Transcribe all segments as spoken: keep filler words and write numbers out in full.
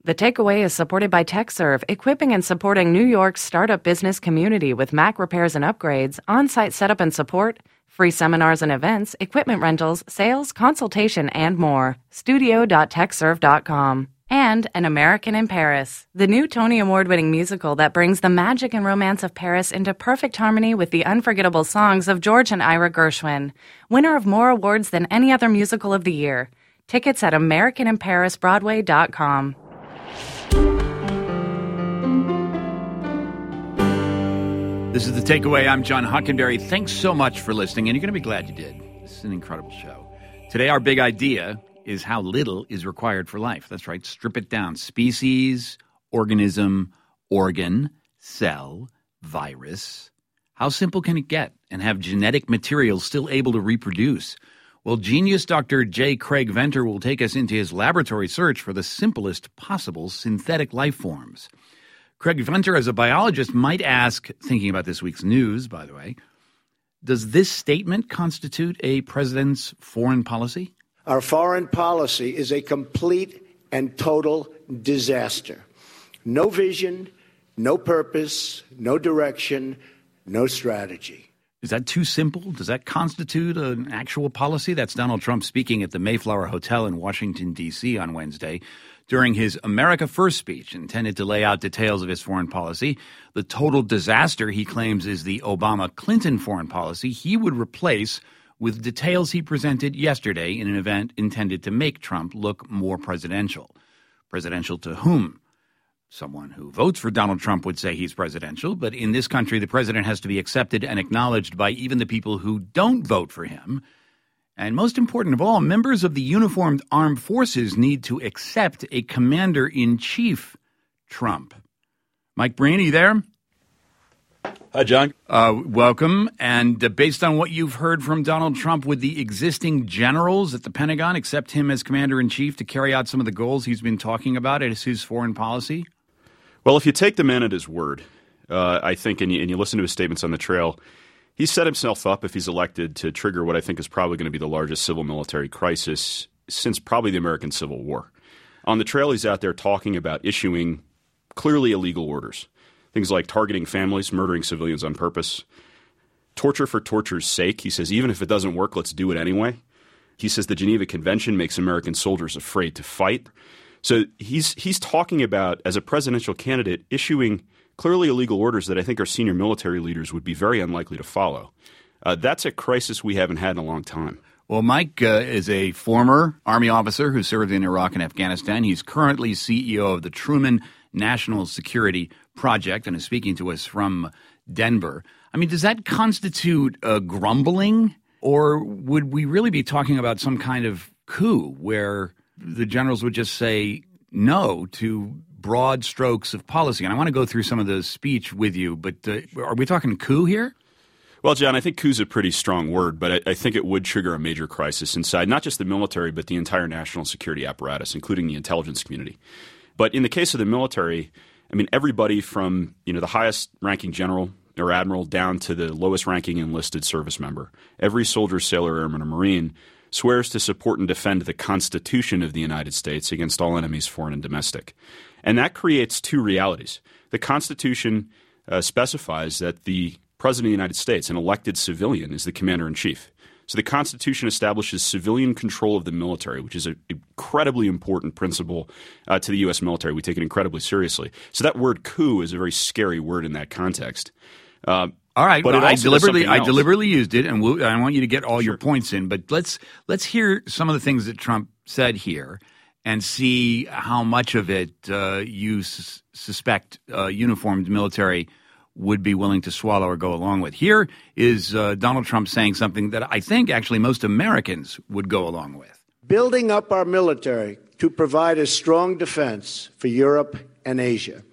The Takeaway is supported by TechServe, equipping and supporting New York's startup business community with Mac repairs and upgrades, on-site setup and support, free seminars and events, equipment rentals, sales, consultation, and more. studio dot tech serve dot com. And An American in Paris, the new Tony Award-winning musical that brings the magic and romance of Paris into perfect harmony with the unforgettable songs of George and Ira Gershwin, winner of more awards than any other musical of the year. Tickets at american in paris broadway dot com. This is The Takeaway. I'm John Hockenberry. Thanks so much for listening, and you're going to be glad you did. This is an incredible show. Today, our big idea is how little is required for life. That's right. Strip it down. Species, organism, organ, cell, virus. How simple can it get? And have genetic materials still able to reproduce? Well, genius Doctor J. Craig Venter will take us into his laboratory search for the simplest possible synthetic life forms. Craig Venter, as a biologist, might ask, thinking about this week's news, by the way, does this statement constitute a president's foreign policy? Our foreign policy is a complete and total disaster. No vision, no purpose, no direction, no strategy. Is that too simple? Does that constitute an actual policy? That's Donald Trump speaking at the Mayflower Hotel in Washington, D C on Wednesday during his America First speech intended to lay out details of his foreign policy. The total disaster he claims is the Obama-Clinton foreign policy he would replace with details he presented yesterday in an event intended to make Trump look more presidential. Presidential to whom? Someone who votes for Donald Trump would say he's presidential, but in this country, the president has to be accepted and acknowledged by even the people who don't vote for him. And most important of all, members of the uniformed armed forces need to accept a commander-in-chief, Trump. Mike Breen, are you there? Hi, John. Uh, welcome. And uh, based on what you've heard from Donald Trump, would the existing generals at the Pentagon accept him as commander-in-chief to carry out some of the goals he's been talking about as his foreign policy? Well, if you take the man at his word, uh, I think, and you, and you listen to his statements on the trail, he's set himself up, if he's elected, to trigger what I think is probably going to be the largest civil-military crisis since probably the American Civil War. On the trail, he's out there talking about issuing clearly illegal orders. Things like targeting families, murdering civilians on purpose, torture for torture's sake. He says, even if it doesn't work, let's do it anyway. He says the Geneva Convention makes American soldiers afraid to fight. So he's he's talking about, as a presidential candidate, issuing clearly illegal orders that I think our senior military leaders would be very unlikely to follow. Uh, that's a crisis we haven't had in a long time. Well, Mike uh, is a former Army officer who served in Iraq and Afghanistan. He's currently C E O of the Truman National Security Project and is speaking to us from Denver. I mean, does that constitute uh, grumbling, or would we really be talking about some kind of coup where the generals would just say no to broad strokes of policy? And I want to go through some of the speech with you, but uh, are we talking coup here? Well, John, I think coup is a pretty strong word, but I, I think it would trigger a major crisis inside not just the military, but the entire national security apparatus, including the intelligence community. But in the case of the military, I mean, everybody from, you know, the highest ranking general or admiral down to the lowest ranking enlisted service member, every soldier, sailor, airman, or Marine swears to support and defend the Constitution of the United States against all enemies, foreign and domestic. And that creates two realities. The Constitution uh, specifies that the President of the United States, an elected civilian, is the commander-in-chief. So the Constitution establishes civilian control of the military, which is an incredibly important principle uh, to the U S military. We take it incredibly seriously. So that word coup is a very scary word in that context. Uh, all right, but well, I deliberately I else. deliberately used it, and we'll, I want you to get all sure. your points in. But let's let's hear some of the things that Trump said here and see how much of it uh, you s- suspect uh, uniformed military would be willing to swallow or go along with. Here is uh, Donald Trump saying something that I think actually most Americans would go along with. Building up our military to provide a strong defense for Europe and Asia.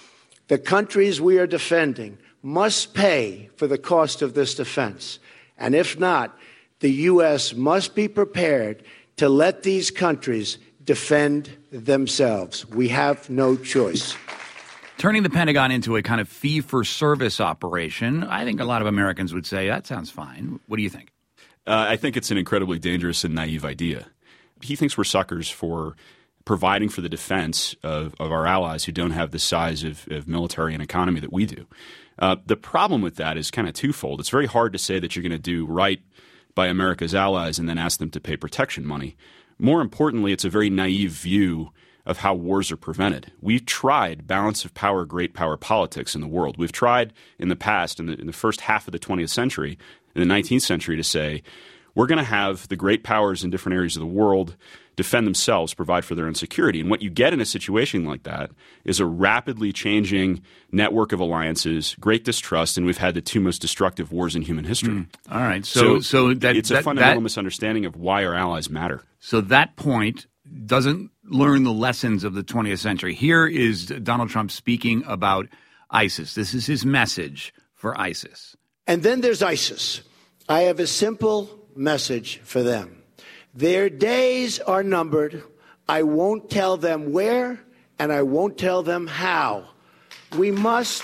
The countries we are defending must pay for the cost of this defense. And if not, the U S must be prepared to let these countries defend themselves. We have no choice. Turning the Pentagon into a kind of fee-for-service operation, I think a lot of Americans would say, that sounds fine. What do you think? Uh, I think it's an incredibly dangerous and naive idea. He thinks we're suckers for providing for the defense of, of our allies who don't have the size of, of military and economy that we do. Uh, the problem with that is kind of twofold. It's very hard to say that you're going to do right by America's allies and then ask them to pay protection money. More importantly, it's a very naive view of how wars are prevented. We've tried balance of power, great power politics in the world. We've tried in the past, in the, in the first half of the twentieth century, in the nineteenth century, to say, we're going to have the great powers in different areas of the world defend themselves, provide for their own security. And what you get in a situation like that is a rapidly changing network of alliances, great distrust, and we've had the two most destructive wars in human history. Mm. All right. So, so, so that, it's that, a fundamental that, misunderstanding of why our allies matter. So that point doesn't learn the lessons of the twentieth century. Here is Donald Trump speaking about ISIS. This is his message for ISIS. And then there's ISIS. I have a simple message for them. Their days are numbered. I won't tell them where, and I won't tell them how. We must,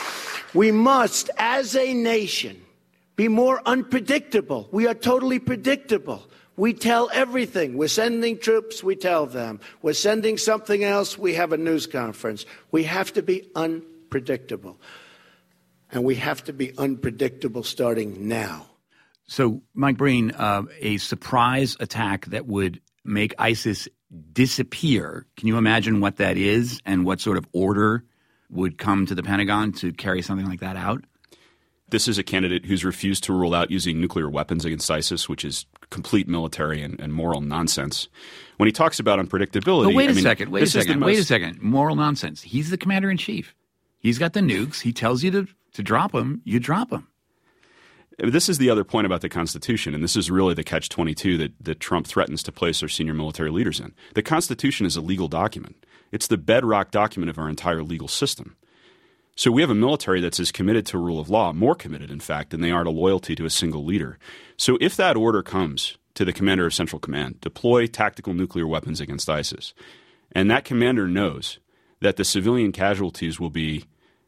we must, as a nation, be more unpredictable. We are totally predictable. We tell everything. We're sending troops, we tell them. We're sending something else, we have a news conference. We have to be unpredictable. And we have to be unpredictable starting now. So, Mike Breen, uh, a surprise attack that would make ISIS disappear. Can you imagine what that is and what sort of order would come to the Pentagon to carry something like that out? This is a candidate who's refused to rule out using nuclear weapons against ISIS, which is complete military and, and moral nonsense. When he talks about unpredictability— But wait I a mean, second, wait a second, most- wait a second. Moral nonsense. He's the commander-in-chief. He's got the nukes. He tells you to, to drop them. You drop them. This is the other point about the Constitution, and this is really the catch twenty-two that, that Trump threatens to place our senior military leaders in. The Constitution is a legal document. It's the bedrock document of our entire legal system. So we have a military that's as committed to rule of law, more committed, in fact, than they are to loyalty to a single leader. So if that order comes to the commander of Central Command, deploy tactical nuclear weapons against ISIS, and that commander knows that the civilian casualties will be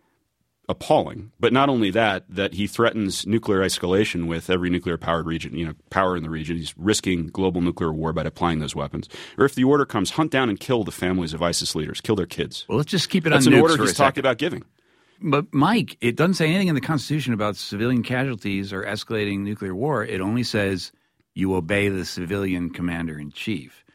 appalling, but not only that, that he threatens nuclear escalation with every nuclear-powered region, you know, power in the region. He's risking global nuclear war by deploying those weapons. Or if the order comes, hunt down and kill the families of ISIS leaders, kill their kids. Well, let's just keep it That's on an nukes order for a he's talked second. about giving. But, Mike, it doesn't say anything in the Constitution about civilian casualties or escalating nuclear war. It only says you obey the civilian commander-in-chief.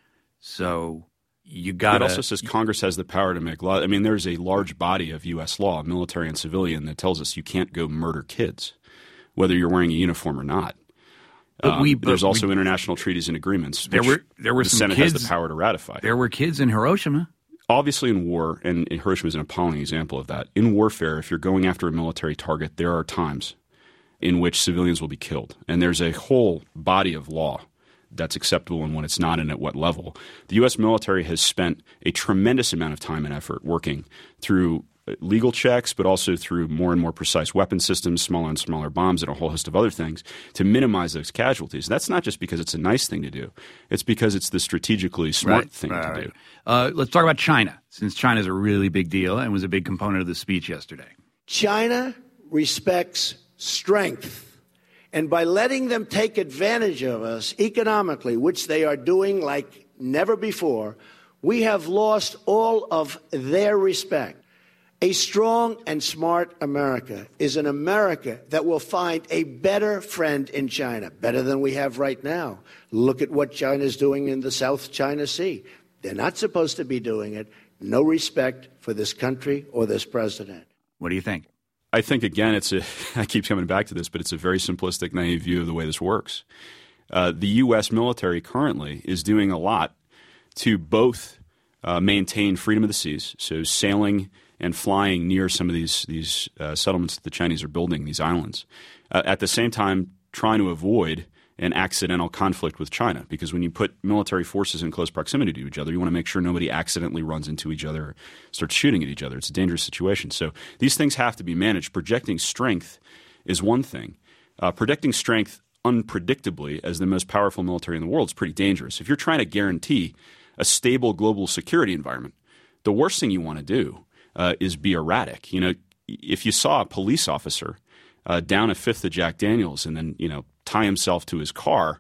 So you got to— It also says Congress has the power to make law. I mean, there's a large body of U S law, military and civilian, that tells us you can't go murder kids, whether you're wearing a uniform or not. But Um, we, but there's we, also international treaties and agreements. There which were there were the some Senate kids, has the power to ratify. There were kids in Hiroshima. Obviously, in war, and Hiroshima is an appalling example of that. In warfare, if you're going after a military target, there are times in which civilians will be killed, and there's a whole body of law that's acceptable and when it's not, and at what level. The U S military has spent a tremendous amount of time and effort working through legal checks, but also through more and more precise weapon systems, smaller and smaller bombs, and a whole host of other things to minimize those casualties. That's not just because it's a nice thing to do. It's because it's the strategically smart Right, thing right, to right. do. Uh, let's talk about China, since China is a really big deal and was a big component of the speech yesterday. China respects strength. And by letting them take advantage of us economically, which they are doing like never before, we have lost all of their respect. A strong and smart America is an America that will find a better friend in China, better than we have right now. Look at what China is doing in the South China Sea. They're not supposed to be doing it. No respect for this country or this president. What do you think? I think, again, it's a – I keep coming back to this, but it's a very simplistic, naive view of the way this works. Uh, the U S military currently is doing a lot to both uh, maintain freedom of the seas, so sailing and flying near some of these, these uh, settlements that the Chinese are building, these islands, uh, at the same time trying to avoid an accidental conflict with China, because when you put military forces in close proximity to each other, you want to make sure nobody accidentally runs into each other or starts shooting at each other. It's a dangerous situation. So these things have to be managed. Projecting strength is one thing. Uh, projecting strength unpredictably as the most powerful military in the world is pretty dangerous. If you're trying to guarantee a stable global security environment, the worst thing you want to do uh, is be erratic. You know, if you saw a police officer uh, down a fifth of Jack Daniels and then, you know, tie himself to his car,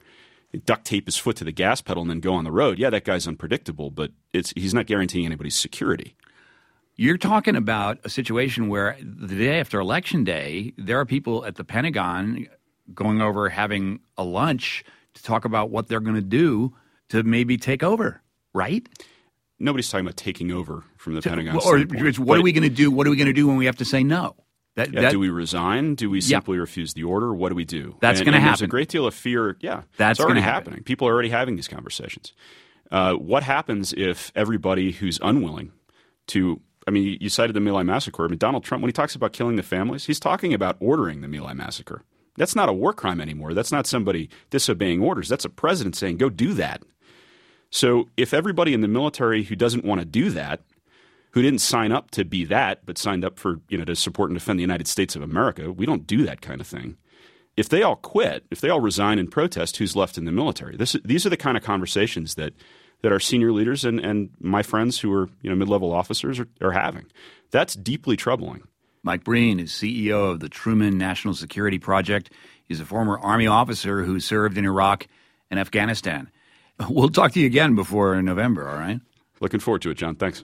duct tape his foot to the gas pedal and then go on the road. Yeah, that guy's unpredictable, but it's he's not guaranteeing anybody's security. You're talking about a situation where the day after Election Day, there are people at the Pentagon going over having a lunch to talk about what they're going to do to maybe take over, right? Nobody's talking about taking over from the to, Pentagon. Or standpoint. what but, are we going to do? What are we going to do when we have to say no? That, yeah, that, do we resign? Do we simply yeah. refuse the order? What do we do? That's and, going to and happen. There's a great deal of fear. Yeah, that's it's already happen. happening. People are already having these conversations. Uh, what happens if everybody who's unwilling to I mean, you cited the My Lai massacre. I mean, Donald Trump, when he talks about killing the families, he's talking about ordering the My Lai massacre. That's not a war crime anymore. That's not somebody disobeying orders. That's a president saying, go do that. So if everybody in the military who doesn't want to do that, who didn't sign up to be that, but signed up for, you know, to support and defend the United States of America, we don't do that kind of thing. If they all quit, if they all resign and protest, who's left in the military? This, these are the kind of conversations that that our senior leaders and, and my friends who are, you know, mid-level officers are, are having. That's deeply troubling. Mike Breen is C E O of the Truman National Security Project. He's a former Army officer who served in Iraq and Afghanistan. We'll talk to you again before November, all right? Looking forward to it, John. Thanks.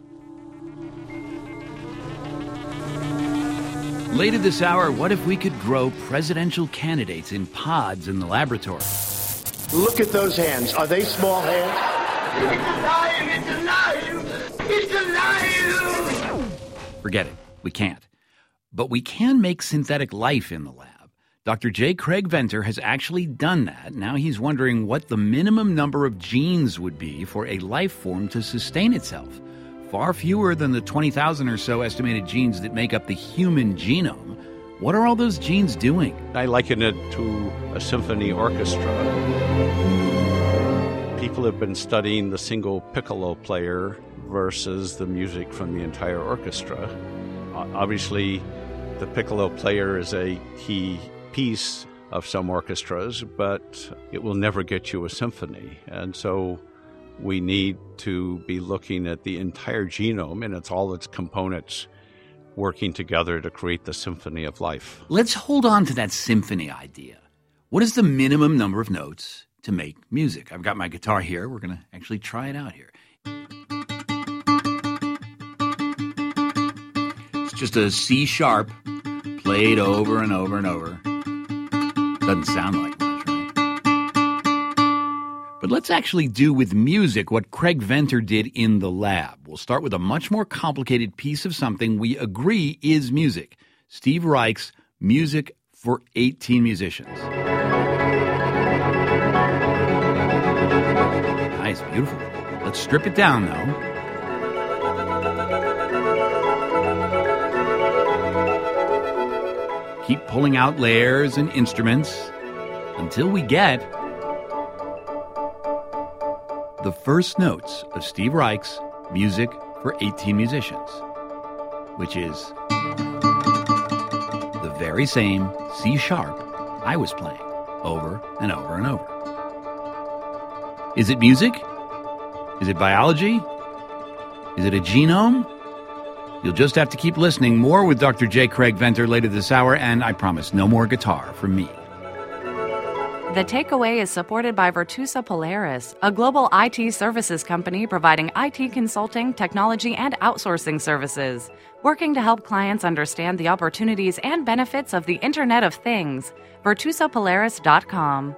Later this hour, what if we could grow presidential candidates in pods in the laboratory? Look at those hands. Are they small hands? It's alive! It's alive! It's alive! Forget it. We can't. But we can make synthetic life in the lab. Doctor J. Craig Venter has actually done that. Now he's wondering what the minimum number of genes would be for a life form to sustain itself. Far fewer than the twenty thousand or so estimated genes that make up the human genome. What are all those genes doing? I liken it to a symphony orchestra. People have been studying the single piccolo player versus the music from the entire orchestra. Obviously, the piccolo player is a key piece of some orchestras, but it will never get you a symphony. And so we need to be looking at the entire genome and it's all its components working together to create the symphony of life. Let's hold on to that symphony idea. What is the minimum number of notes to make music? I've got my guitar here. We're going to actually try it out here. It's just a C sharp played over and over and over. Doesn't sound like much, right? But let's actually do with music what Craig Venter did in the lab. We'll start with a much more complicated piece of something we agree is music. Steve Reich's Music for eighteen Musicians. Nice, beautiful. Let's strip it down, though. Keep pulling out layers and instruments until we get the first notes of Steve Reich's Music for eighteen Musicians, which is the very same C sharp I was playing over and over and over. Is it music? Is it biology? Is it a genome? You'll just have to keep listening. More with Doctor J. Craig Venter later this hour, and I promise no more guitar from me. The Takeaway is supported by Virtusa Polaris, a global I T services company providing I T consulting, technology, and outsourcing services, working to help clients understand the opportunities and benefits of the Internet of Things. Virtusa Polaris dot com.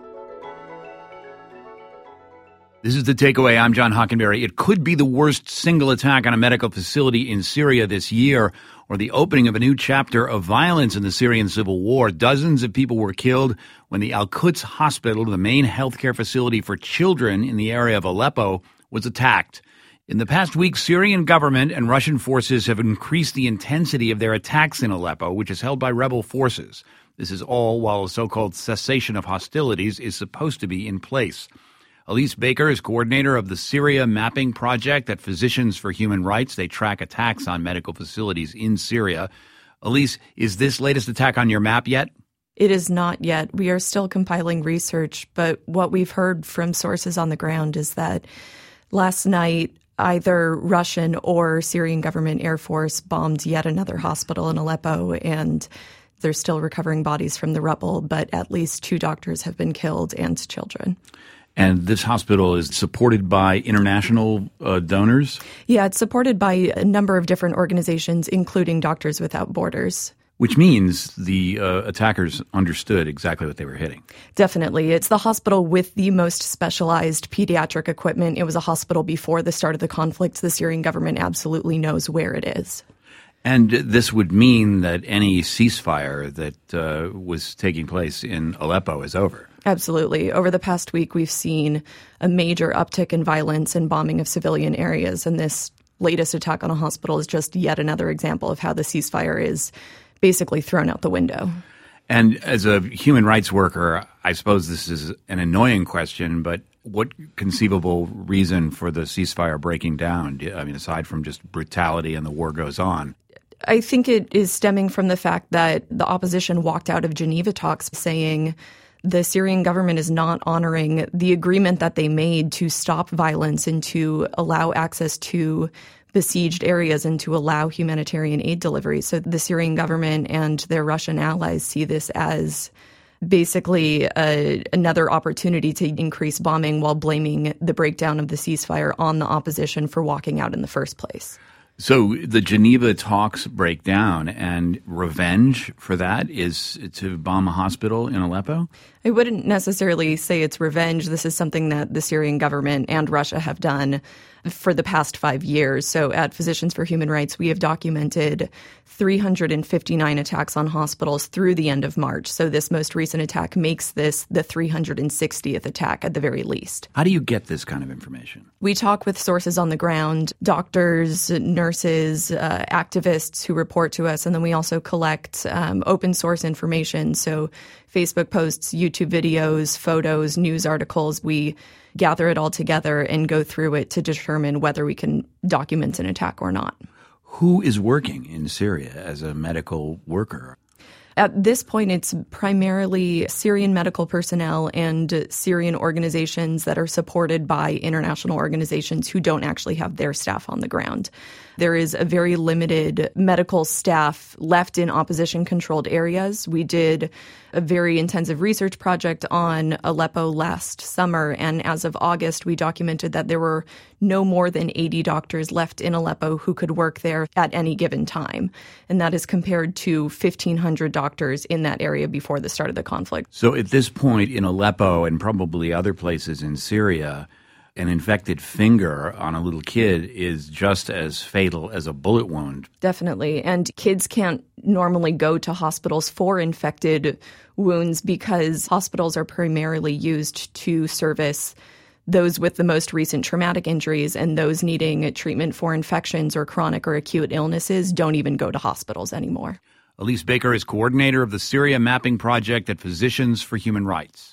This is The Takeaway. I'm John Hockenberry. It could be the worst single attack on a medical facility in Syria this year, or the opening of a new chapter of violence in the Syrian civil war. Dozens of people were killed when the Al-Quds Hospital, the main healthcare facility for children in the area of Aleppo, was attacked. In the past week, Syrian government and Russian forces have increased the intensity of their attacks in Aleppo, which is held by rebel forces. This is all while a so-called cessation of hostilities is supposed to be in place. Elise Baker is coordinator of the Syria Mapping Project at Physicians for Human Rights. They track attacks on medical facilities in Syria. Elise, is this latest attack on your map yet? It is not yet. We are still compiling research, but what we've heard from sources on the ground is that last night either Russian or Syrian government Air Force bombed yet another hospital in Aleppo, and They're still recovering bodies from the rubble, but at least two doctors have been killed and children. And this hospital is supported by international uh, donors? Yeah, it's supported by a number of different organizations, including Doctors Without Borders. Which means the uh, attackers understood exactly what they were hitting. Definitely. It's the hospital with the most specialized pediatric equipment. It was a hospital before the start of the conflict. The Syrian government absolutely knows where it is. And this would mean that any ceasefire that uh, was taking place in Aleppo is over. Absolutely. Over the past week, we've seen a major uptick in violence and bombing of civilian areas. And this latest attack on a hospital is just yet another example of how the ceasefire is basically thrown out the window. And as a human rights worker, I suppose this is an annoying question, but what conceivable reason for the ceasefire breaking down? I mean, aside from just brutality and the war goes on. I think it is stemming from the fact that the opposition walked out of Geneva talks saying the Syrian government is not honoring the agreement that they made to stop violence and to allow access to besieged areas and to allow humanitarian aid delivery. So the Syrian government and their Russian allies see this as basically a, another opportunity to increase bombing while blaming the breakdown of the ceasefire on the opposition for walking out in the first place. So the Geneva talks break down, and revenge for that is to bomb a hospital in Aleppo? I wouldn't necessarily say it's revenge. This is something that the Syrian government and Russia have done for the past five years. So at Physicians for Human Rights, we have documented three hundred fifty-nine attacks on hospitals through the end of March. So this most recent attack makes this the three hundred sixtieth attack at the very least. How do you get this kind of information? We talk with sources on the ground, doctors, nurses, uh, activists who report to us, and then we also collect um, open source information. So Facebook posts, YouTube videos, photos, news articles. We gather it all together and go through it to determine whether we can document an attack or not. Who is working in Syria as a medical worker? At this point, it's primarily Syrian medical personnel and Syrian organizations that are supported by international organizations who don't actually have their staff on the ground. There is a very limited medical staff left in opposition-controlled areas. We did a very intensive research project on Aleppo last summer, and as of August, we documented that there were no more than eighty doctors left in Aleppo who could work there at any given time. And that is compared to fifteen hundred doctors in that area before the start of the conflict. So at this point in Aleppo and probably other places in Syria, an infected finger on a little kid is just as fatal as a bullet wound. Definitely. And kids can't normally go to hospitals for infected wounds because hospitals are primarily used to service those with the most recent traumatic injuries, and those needing treatment for infections or chronic or acute illnesses don't even go to hospitals anymore. Elise Baker is coordinator of the Syria Mapping Project at Physicians for Human Rights.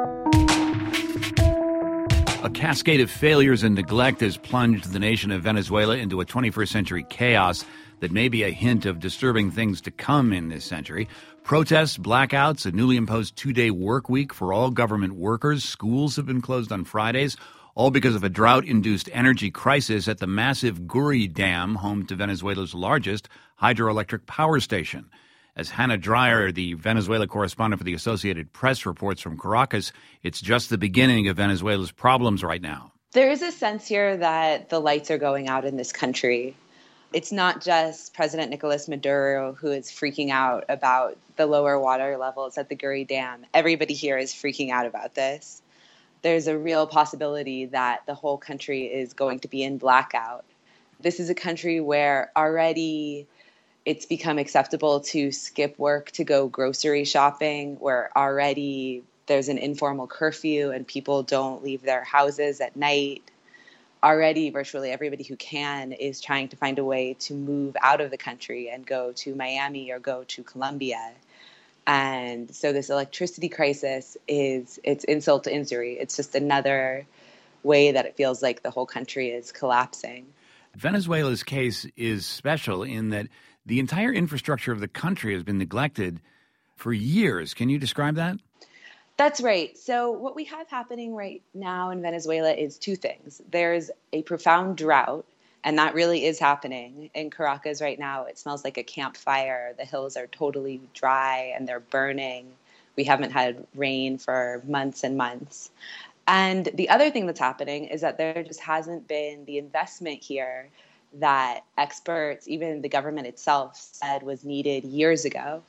A cascade of failures and neglect has plunged the nation of Venezuela into a twenty-first century chaos that may be a hint of disturbing things to come in this century. Protests, blackouts, a newly imposed two-day work week for all government workers. Schools have been closed on Fridays, all because of a drought-induced energy crisis at the massive Guri Dam, home to Venezuela's largest hydroelectric power station. As Hannah Dreyer, the Venezuela correspondent for the Associated Press, reports from Caracas, it's just the beginning of Venezuela's problems right now. There is a sense here that the lights are going out in this country. It's not just President Nicolas Maduro who is freaking out about the lower water levels at the Guri Dam. Everybody here is freaking out about this. There's a real possibility that the whole country is going to be in blackout. This is a country where already it's become acceptable to skip work to go grocery shopping, where already there's an informal curfew and people don't leave their houses at night. Already, virtually everybody who can is trying to find a way to move out of the country and go to Miami or go to Colombia. And so this electricity crisis is, it's insult to injury. It's just another way that it feels like the whole country is collapsing. Venezuela's case is special in that the entire infrastructure of the country has been neglected for years. Can you describe that? That's right. So what we have happening right now in Venezuela is two things. There's a profound drought And that really is happening. In Caracas right now, it smells like a campfire. The hills are totally dry and they're burning. We haven't had rain for months and months. And the other thing that's happening is that there just hasn't been the investment here that experts, even the government itself, said was needed years ago.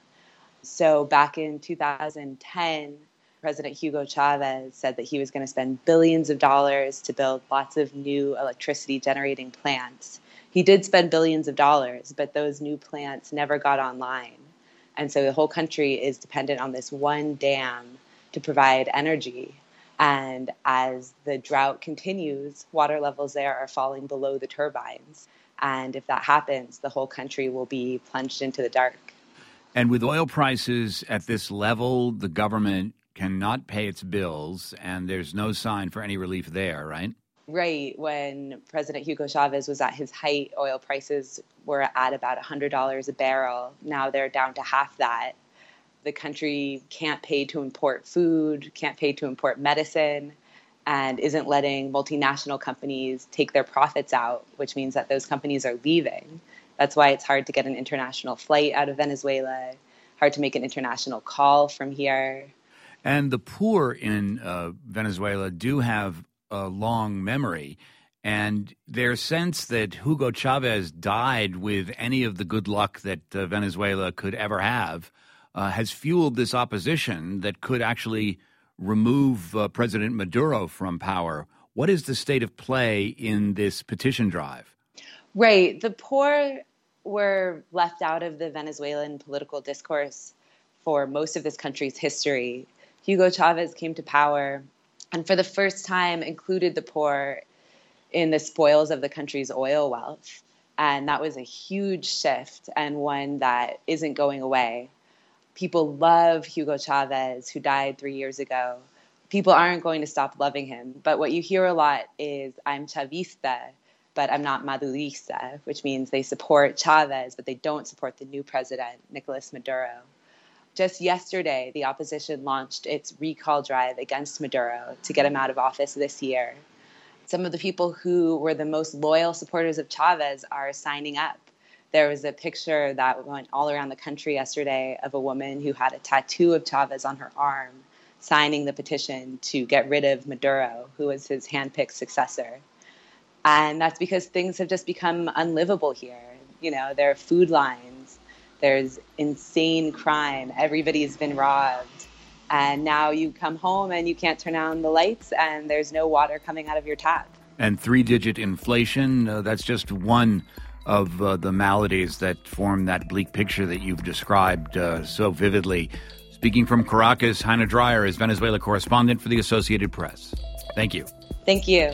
So back in two thousand ten, President Hugo Chavez said that he was going to spend billions of dollars to build lots of new electricity generating plants. He did spend billions of dollars, but those new plants never got online. And so the whole country is dependent on this one dam to provide energy. And as the drought continues, water levels there are falling below the turbines. And if that happens, the whole country will be plunged into the dark. And with oil prices at this level, the government cannot pay its bills, and there's no sign for any relief there, right? Right. When President Hugo Chavez was at his height, oil prices were at about one hundred dollars a barrel. Now they're down to half that. The country can't pay to import food, can't pay to import medicine, and isn't letting multinational companies take their profits out, which means that those companies are leaving. That's why it's hard to get an international flight out of Venezuela, hard to make an international call from here. And the poor in uh, Venezuela do have a long memory, and their sense that Hugo Chavez died with any of the good luck that uh, Venezuela could ever have uh, has fueled this opposition that could actually remove uh, President Maduro from power. What is the state of play in this petition drive? Right. The poor were left out of the Venezuelan political discourse for most of this country's history. Hugo Chavez came to power and for the first time included the poor in the spoils of the country's oil wealth. And that was a huge shift and one that isn't going away. People love Hugo Chavez, who died three years ago. People aren't going to stop loving him. But what you hear a lot is, I'm Chavista, but I'm not Madurista, which means they support Chavez, but they don't support the new president, Nicolas Maduro. Just yesterday, the opposition launched its recall drive against Maduro to get him out of office this year. Some of the people who were the most loyal supporters of Chavez are signing up. There was a picture that went all around the country yesterday of a woman who had a tattoo of Chavez on her arm, signing the petition to get rid of Maduro, who was his handpicked successor. And that's because things have just become unlivable here. You know, there are food lines, there's insane crime, everybody's been robbed. And now you come home and you can't turn on the lights and there's no water coming out of your tap. And three-digit inflation, uh, that's just one of uh, the maladies that form that bleak picture that you've described uh, so vividly. Speaking from Caracas, Heine Dreyer is Venezuela correspondent for the Associated Press. Thank you. Thank you.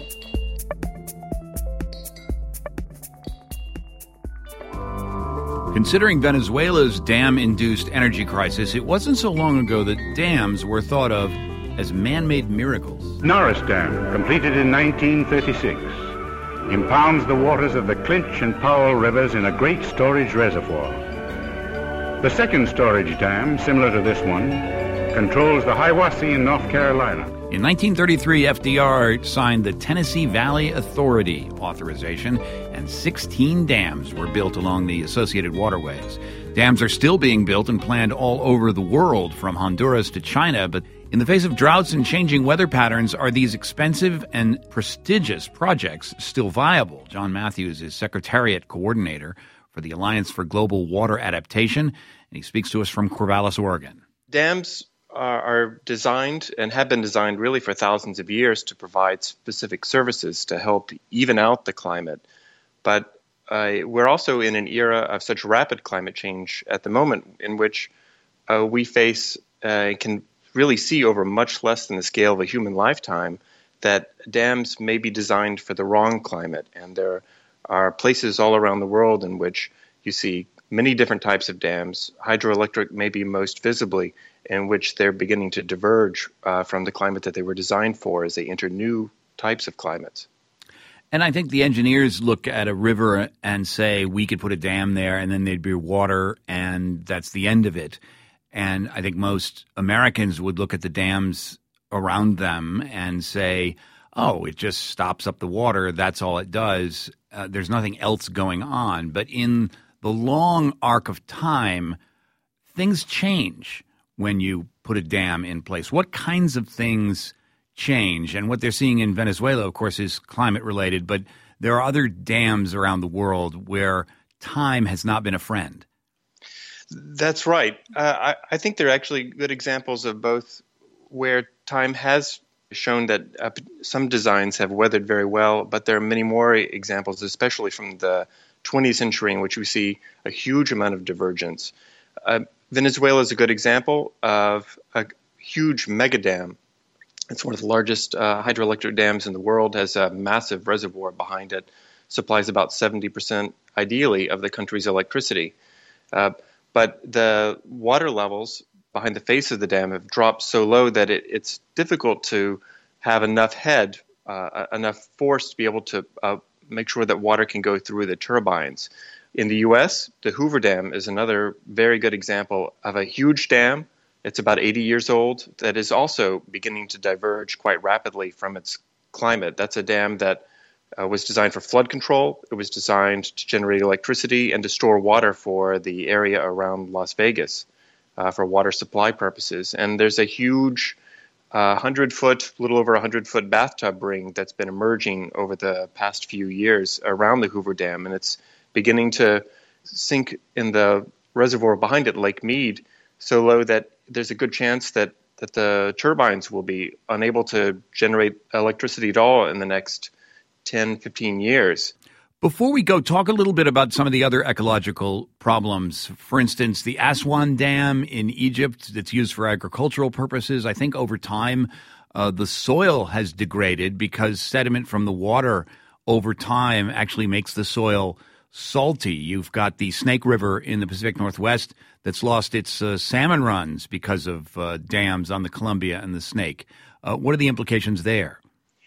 Considering Venezuela's dam-induced energy crisis, it wasn't so long ago that dams were thought of as man-made miracles. Norris Dam, completed in nineteen thirty-six, impounds the waters of the Clinch and Powell rivers in a great storage reservoir. The second storage dam, similar to this one, controls the Hiwassee in North Carolina. In nineteen thirty-three, F D R signed the Tennessee Valley Authority authorization, and sixteen dams were built along the associated waterways. Dams are still being built and planned all over the world, from Honduras to China, but in the face of droughts and changing weather patterns, are these expensive and prestigious projects still viable? John Matthews is Secretariat Coordinator for the Alliance for Global Water Adaptation, and he speaks to us from Corvallis, Oregon. Dams are, are designed and have been designed really for thousands of years to provide specific services to help even out the climate. But uh, we're also in an era of such rapid climate change at the moment in which uh, we face uh, can really see over much less than the scale of a human lifetime that dams may be designed for the wrong climate. And there are places all around the world in which you see many different types of dams, hydroelectric maybe most visibly, in which they're beginning to diverge uh, from the climate that they were designed for as they enter new types of climates. And I think the engineers look at a river and say, we could put a dam there and then there'd be water and that's the end of it. And I think most Americans would look at the dams around them and say, oh, it just stops up the water. That's all it does. uh, there's nothing else going on. But in the long arc of time, things change when you put a dam in place. What kinds of things change? And what they're seeing in Venezuela, of course, is climate related, but there are other dams around the world where time has not been a friend. That's right. Uh, I, I think there are actually good examples of both where time has shown that uh, some designs have weathered very well, but there are many more examples, especially from the twentieth century, in which we see a huge amount of divergence. Uh, Venezuela is a good example of a huge mega dam. It's one of the largest uh, hydroelectric dams in the world, has a massive reservoir behind it, supplies about seventy percent, ideally, of the country's electricity. Uh, but the water levels behind the face of the dam have dropped so low that it, it's difficult to have enough head, uh, enough force to be able to uh, make sure that water can go through the turbines. In the U S, the Hoover Dam is another very good example of a huge dam. It's about eighty years old that is also beginning to diverge quite rapidly from its climate. That's a dam that uh, was designed for flood control. It was designed to generate electricity and to store water for the area around Las Vegas uh, for water supply purposes. And there's a huge uh, hundred-foot, little over a hundred-foot bathtub ring that's been emerging over the past few years around the Hoover Dam, and it's beginning to sink in the reservoir behind it, Lake Mead, so low that there's a good chance that, that the turbines will be unable to generate electricity at all in the next ten, fifteen years. Before we go, talk a little bit about some of the other ecological problems. For instance, the Aswan Dam in Egypt that's used for agricultural purposes. I think over time uh, the soil has degraded because sediment from the water over time actually makes the soil salty. You've got the Snake River in the Pacific Northwest that's lost its uh, salmon runs because of uh, dams on the Columbia and the Snake. Uh, what are the implications there?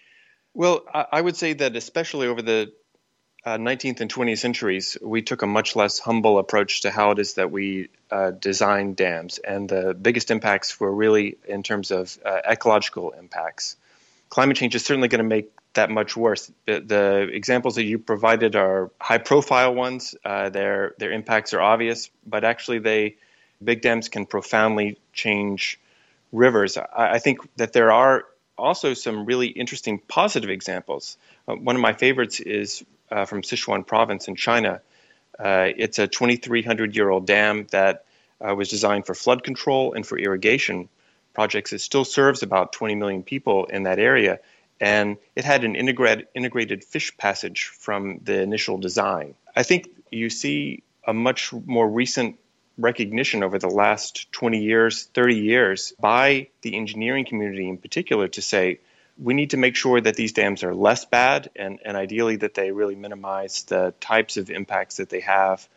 Well, I would say that especially over the uh, nineteenth and twentieth centuries, we took a much less humble approach to how it is that we uh, design dams. And the biggest impacts were really in terms of uh, ecological impacts. Climate change is certainly going to make that much worse. The, the examples that you provided are high-profile ones. Uh, their their impacts are obvious, but actually, they big dams can profoundly change rivers. I, I think that there are also some really interesting positive examples. Uh, one of my favorites is uh, from Sichuan province in China. Uh, it's a twenty-three hundred year old dam that uh, was designed for flood control and for irrigation projects. It still serves about twenty million people in that area. And it had an integrated integrated fish passage from the initial design. I think you see a much more recent recognition over the last twenty years, thirty years by the engineering community in particular to say, we need to make sure that these dams are less bad and, and ideally that they really minimize the types of impacts that they have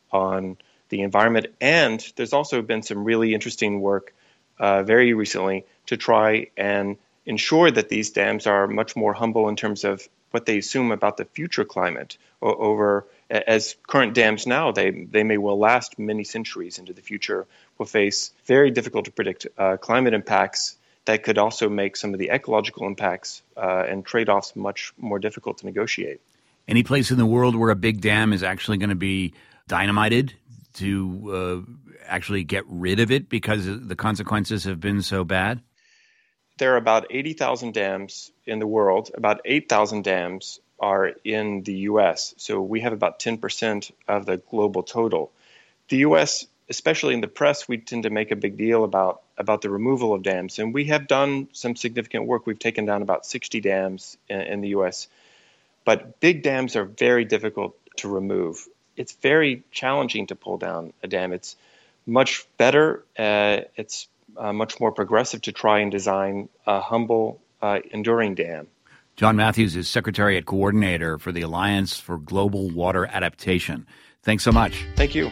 on the environment. And there's also been some really interesting work uh, very recently to try and ensure that these dams are much more humble in terms of what they assume about the future climate o- over as current dams now, they they may well last many centuries into the future, will face very difficult to predict uh, climate impacts that could also make some of the ecological impacts uh, and trade-offs much more difficult to negotiate. Any place in the world where a big dam is actually going to be dynamited to uh, actually get rid of it because the consequences have been so bad? There are about eighty thousand dams in the world. About eight thousand dams are in the U S, so we have about ten percent of the global total. The U S, especially in the press, we tend to make a big deal about, about the removal of dams, and we have done some significant work. We've taken down about sixty dams in, in the U S, but big dams are very difficult to remove. It's very challenging to pull down a dam. It's much better. Uh, it's Uh, much more progressive to try and design a humble, uh, enduring dam. John Matthews is Secretariat Coordinator for the Alliance for Global Water Adaptation. Thanks so much. Thank you.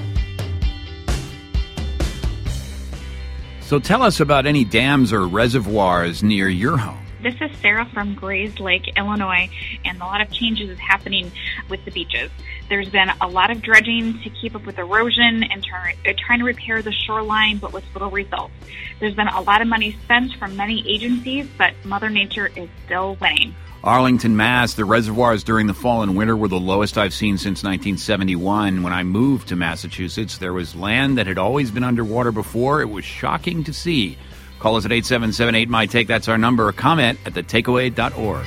So tell us about any dams or reservoirs near your home. This is Sarah from Grays Lake, Illinois, and a lot of changes is happening with the beaches. There's been a lot of dredging to keep up with erosion and try, uh, trying to repair the shoreline, but with little results. There's been a lot of money spent from many agencies, but Mother Nature is still winning. Arlington, Mass. The reservoirs during the fall and winter were the lowest I've seen since nineteen seventy-one. When I moved to Massachusetts, there was land that had always been underwater before. It was shocking to see. Call us at eight seven seven eight, M Y Take. That's our number. Or comment at the takeaway dot org.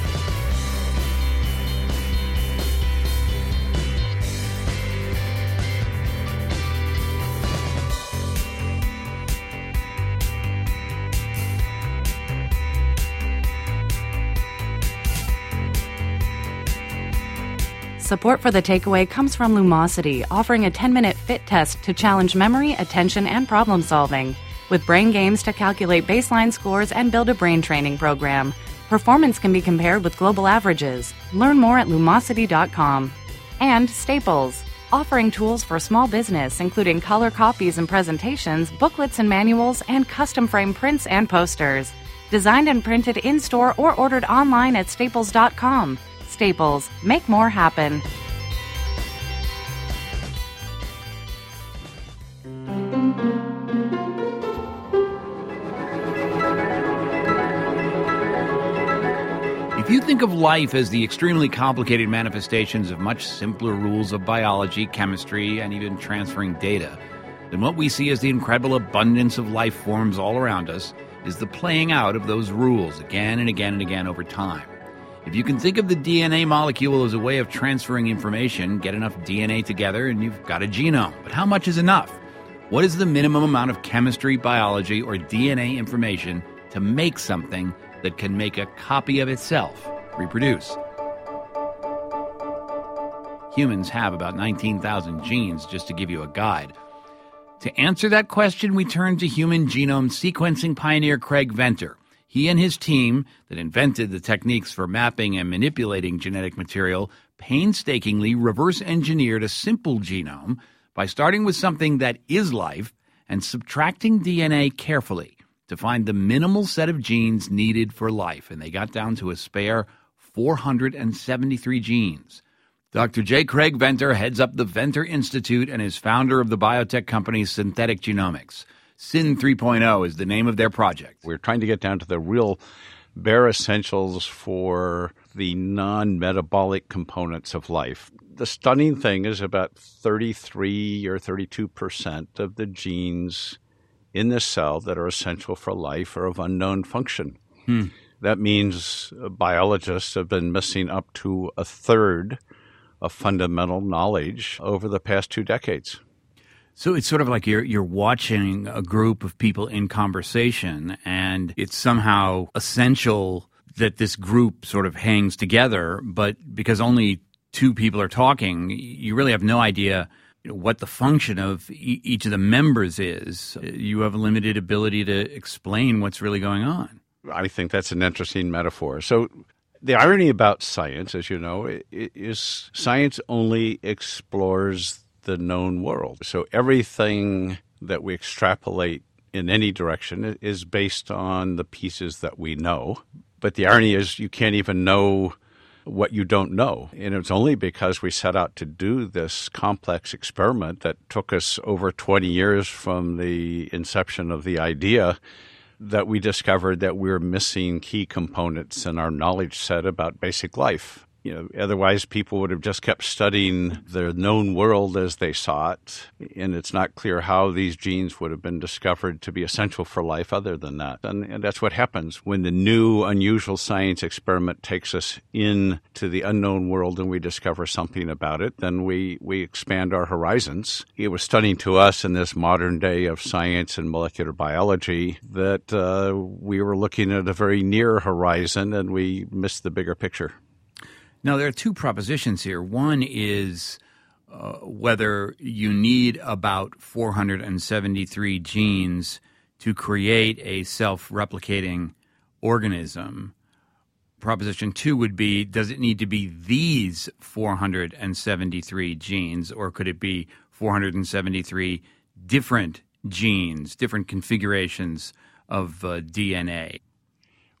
Support for The Takeaway comes from Lumosity, offering a ten-minute fit test to challenge memory, attention, and problem-solving. With brain games to calculate baseline scores and build a brain training program. Performance can be compared with global averages. Learn more at lumosity dot com. And Staples, offering tools for small business, including color copies and presentations, booklets and manuals, and custom frame prints and posters. Designed and printed in-store or ordered online at staples dot com. Staples, make more happen. If you think of life as the extremely complicated manifestations of much simpler rules of biology, chemistry, and even transferring data, then what we see as the incredible abundance of life forms all around us is the playing out of those rules again and again and again over time. If you can think of the D N A molecule as a way of transferring information, get enough D N A together and you've got a genome. But how much is enough? What is the minimum amount of chemistry, biology, or D N A information to make something that can make a copy of itself reproduce? Humans have about nineteen thousand genes, just to give you a guide. To answer that question, we turn to human genome sequencing pioneer Craig Venter. He and his team that invented the techniques for mapping and manipulating genetic material painstakingly reverse-engineered a simple genome by starting with something that is life and subtracting D N A carefully to find the minimal set of genes needed for life. And they got down to a spare four hundred seventy-three genes. Doctor J. Craig Venter heads up the Venter Institute and is founder of the biotech company Synthetic Genomics. Syn three point oh is the name of their project. We're trying to get down to the real bare essentials for the non-metabolic components of life. The stunning thing is about thirty-three or thirty-two percent of the genes in the cell that are essential for life are of unknown function. Hmm. That means biologists have been missing up to a third of fundamental knowledge over the past two decades. So it's sort of like you're you're watching a group of people in conversation, and it's somehow essential that this group sort of hangs together, but because only two people are talking, you really have no idea, you know, what the function of e- each of the members is. You have a limited ability to explain what's really going on. I think that's an interesting metaphor. So the irony about science, as you know, is science only explores the known world. So everything that we extrapolate in any direction is based on the pieces that we know. But the irony is you can't even know what you don't know. And it's only because we set out to do this complex experiment that took us over twenty years from the inception of the idea that we discovered that we're missing key components in our knowledge set about basic life. You know, otherwise people would have just kept studying the known world as they saw it, and it's not clear how these genes would have been discovered to be essential for life other than that. And, and that's what happens when the new, unusual science experiment takes us into the unknown world and we discover something about it, then we, we expand our horizons. It was stunning to us in this modern day of science and molecular biology that uh, we were looking at a very near horizon and we missed the bigger picture. Now, there are two propositions here. One is uh, whether you need about four hundred seventy-three genes to create a self-replicating organism. Proposition two would be, does it need to be these four hundred seventy-three genes, or could it be four hundred seventy-three different genes, different configurations of uh, D N A?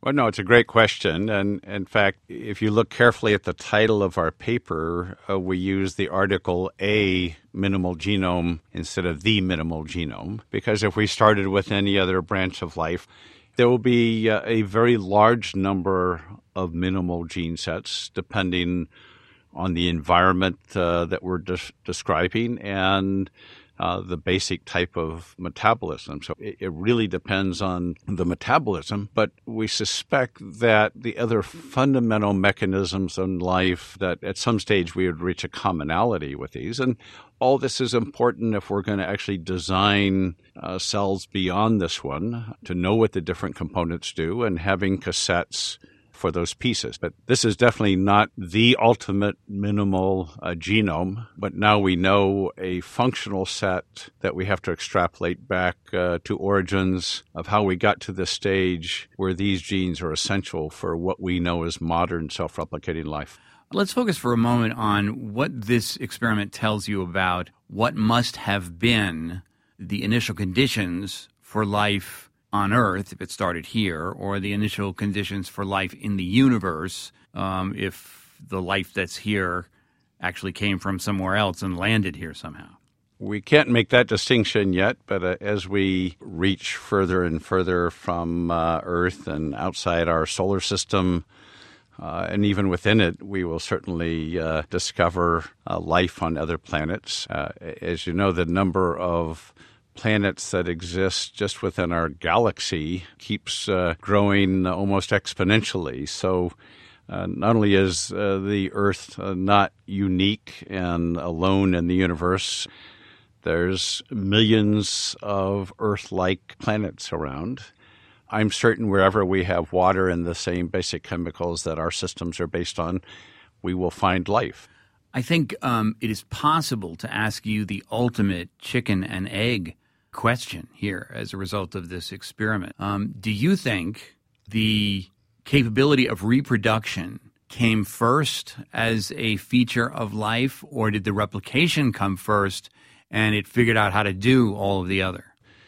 Well, no, it's a great question. And in fact, if you look carefully at the title of our paper, uh, we use the article A, minimal genome, instead of the minimal genome. Because if we started with any other branch of life, there will be uh, a very large number of minimal gene sets, depending on the environment uh, that we're des- describing and Uh, the basic type of metabolism. So it, it really depends on the metabolism, but we suspect that the other fundamental mechanisms in life, that at some stage we would reach a commonality with these. And all this is important if we're going to actually design uh, cells beyond this one, to know what the different components do and having cassettes for those pieces. But this is definitely not the ultimate minimal uh, genome, but now we know a functional set that we have to extrapolate back uh, to origins of how we got to this stage where these genes are essential for what we know as modern self-replicating life. Let's focus for a moment on what this experiment tells you about what must have been the initial conditions for life on Earth, if it started here, or the initial conditions for life in the universe, um, if the life that's here actually came from somewhere else and landed here somehow. We can't make that distinction yet, but uh, as we reach further and further from uh, Earth and outside our solar system, uh, and even within it, we will certainly uh, discover uh, life on other planets. Uh, as you know, the number of planets that exist just within our galaxy keeps uh, growing almost exponentially. So uh, not only is uh, the Earth uh, not unique and alone in the universe, there's millions of Earth-like planets around. I'm certain wherever we have water and the same basic chemicals that our systems are based on, we will find life. I think um, it is possible to ask you the ultimate chicken and egg question here as a result of this experiment. Um, do you think the capability of reproduction came first as a feature of life, or did the replication come first and it figured out how to do all of the other?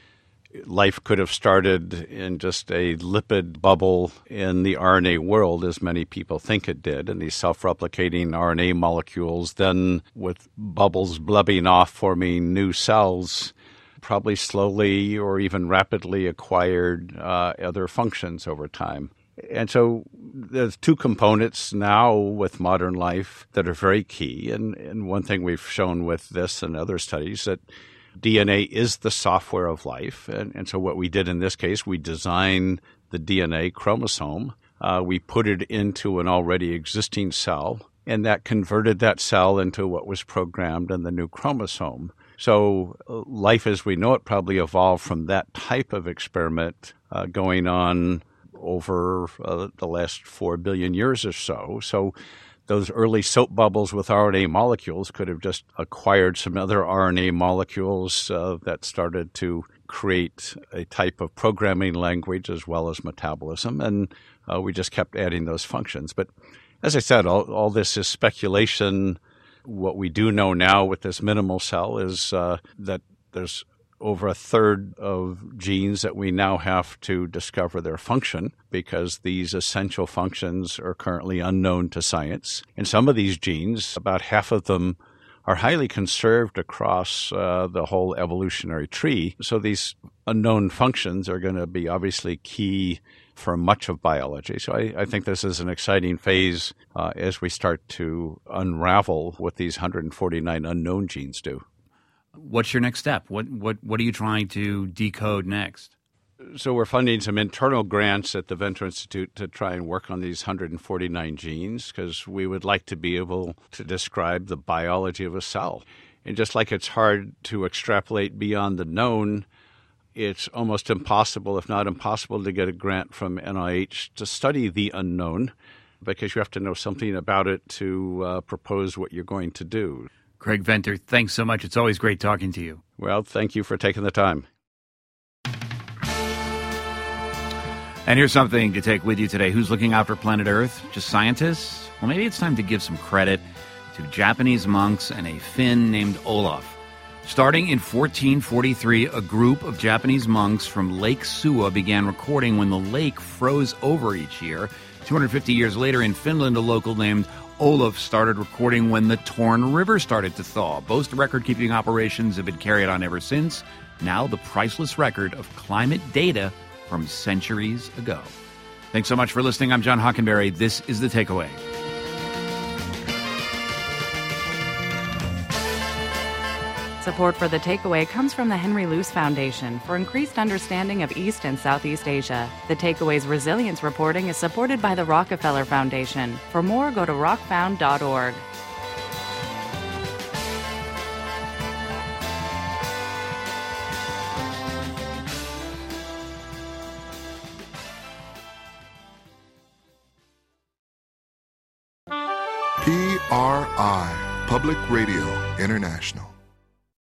Life could have started in just a lipid bubble in the R N A world, as many people think it did, and these self-replicating R N A molecules then, with bubbles blubbing off, forming new cells, probably slowly or even rapidly acquired uh, other functions over time. And so there's two components now with modern life that are very key. And, and one thing we've shown with this and other studies, that D N A is the software of life. And, and so what we did in this case, we designed the D N A chromosome. Uh, we put it into an already existing cell, and that converted that cell into what was programmed in the new chromosome. So uh, life as we know it probably evolved from that type of experiment uh, going on over uh, the last four billion years or so. So those early soap bubbles with R N A molecules could have just acquired some other R N A molecules uh, that started to create a type of programming language as well as metabolism, and uh, we just kept adding those functions. But as I said, all, all this is speculation. What we do know now with this minimal cell is uh, that there's over a third of genes that we now have to discover their function, because these essential functions are currently unknown to science. And some of these genes, about half of them, are highly conserved across uh, the whole evolutionary tree. So these unknown functions are going to be obviously key for much of biology. So I, I think this is an exciting phase uh, as we start to unravel what these one hundred forty-nine unknown genes do. What's your next step? What what what are you trying to decode next? So we're funding some internal grants at the Venter Institute to try and work on these one hundred forty-nine genes, because we would like to be able to describe the biology of a cell. And just like it's hard to extrapolate beyond the known, it's almost impossible, if not impossible, to get a grant from N I H to study the unknown, because you have to know something about it to uh, propose what you're going to do. Craig Venter, thanks so much. It's always great talking to you. Well, thank you for taking the time. And here's something to take with you today. Who's looking out for planet Earth? Just scientists? Well, maybe it's time to give some credit to Japanese monks and a Finn named Olaf. Starting in fourteen forty-three, a group of Japanese monks from Lake Suwa began recording when the lake froze over each year. two hundred fifty years later, in Finland, a local named Olaf started recording when the Torn River started to thaw. Both record-keeping operations have been carried on ever since. Now the priceless record of climate data from centuries ago. Thanks so much for listening. I'm John Hockenberry. This is The Takeaway. Support for The Takeaway comes from the Henry Luce Foundation for increased understanding of East and Southeast Asia. The Takeaway's resilience reporting is supported by the Rockefeller Foundation. For more, go to rock found dot org. P R I, Public Radio International.